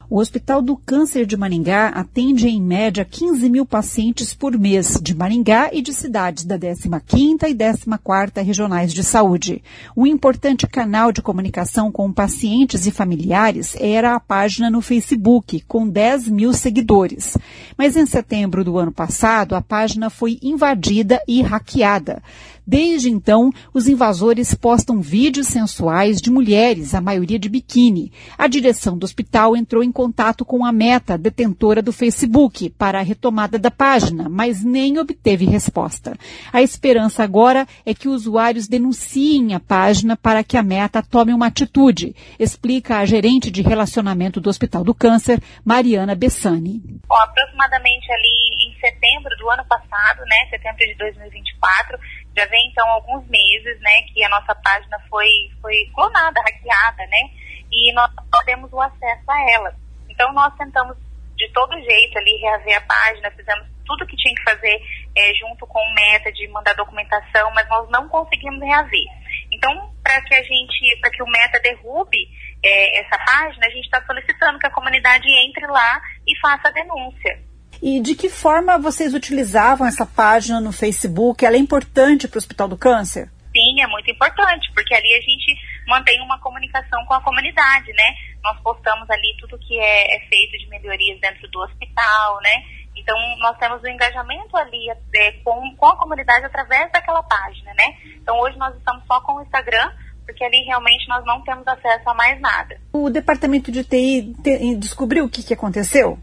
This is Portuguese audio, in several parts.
O Hospital do Câncer de Maringá atende em média 15 mil pacientes por mês, de Maringá e de cidades da 15ª e 14ª Regionais de Saúde. Um importante canal de comunicação com pacientes e familiares era a página no Facebook, com 10 mil seguidores. Mas em setembro do ano passado, a página foi invadida e hackeada. Desde então, os invasores postam vídeos sensuais de mulheres, a maioria de biquíni. A direção do hospital entrou em contato com a Meta, detentora do Facebook, para a retomada da página, mas nem obteve resposta. A esperança agora é que usuários denunciem a página para que a Meta tome uma atitude, explica a gerente de relacionamento do Hospital do Câncer, Mariana Bessani. Aproximadamente ali em setembro do ano passado, setembro de 2024, já vem então alguns meses, que a nossa página foi clonada, hackeada, e nós não temos o acesso a ela. Então nós tentamos de todo jeito ali reaver a página, fizemos tudo que tinha que fazer junto com o Meta, de mandar documentação, mas nós não conseguimos reaver. Então, para que o Meta derrube essa página, a gente está solicitando que a comunidade entre lá e faça a denúncia. E de que forma vocês utilizavam essa página no Facebook? Ela é importante para o Hospital do Câncer? Sim, é muito importante, porque ali a gente mantém uma comunicação com a comunidade, Nós postamos ali tudo que é feito de melhorias dentro do hospital, Então, nós temos um engajamento ali com a comunidade através daquela página, Então, hoje nós estamos só com o Instagram, porque ali realmente nós não temos acesso a mais nada. O departamento de TI descobriu o que aconteceu?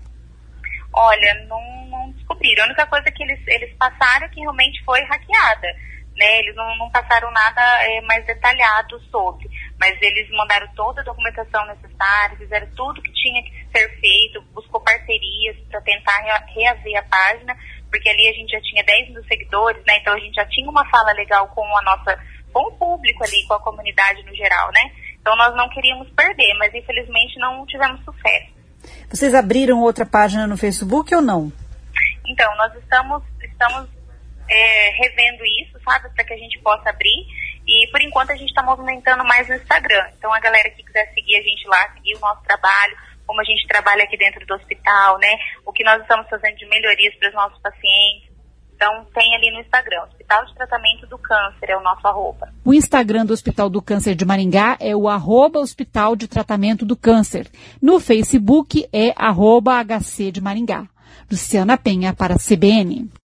Olha, não descobriram. A única coisa que eles passaram é que realmente foi hackeada, Eles não passaram nada mais detalhado sobre, mas eles mandaram toda a documentação necessária, fizeram tudo que tinha que ser feito, buscou parcerias para tentar reaver a página, porque ali a gente já tinha 10 mil seguidores, Então a gente já tinha uma fala legal com o público ali, com a comunidade no geral, Então nós não queríamos perder, mas infelizmente não tivemos sucesso. Vocês abriram outra página no Facebook ou não? Então, nós estamos revendo isso, sabe, para que a gente possa abrir, e por enquanto a gente está movimentando mais no Instagram. Então, a galera que quiser seguir a gente lá, seguir o nosso trabalho, como a gente trabalha aqui dentro do hospital, o que nós estamos fazendo de melhorias para os nossos pacientes. Então, tem ali no Instagram, Hospital de Tratamento do Câncer, é o nosso @. O Instagram do Hospital do Câncer de Maringá é o @Hospital de Tratamento do Câncer. No Facebook é @HC de Maringá. Luciana Penha para a CBN.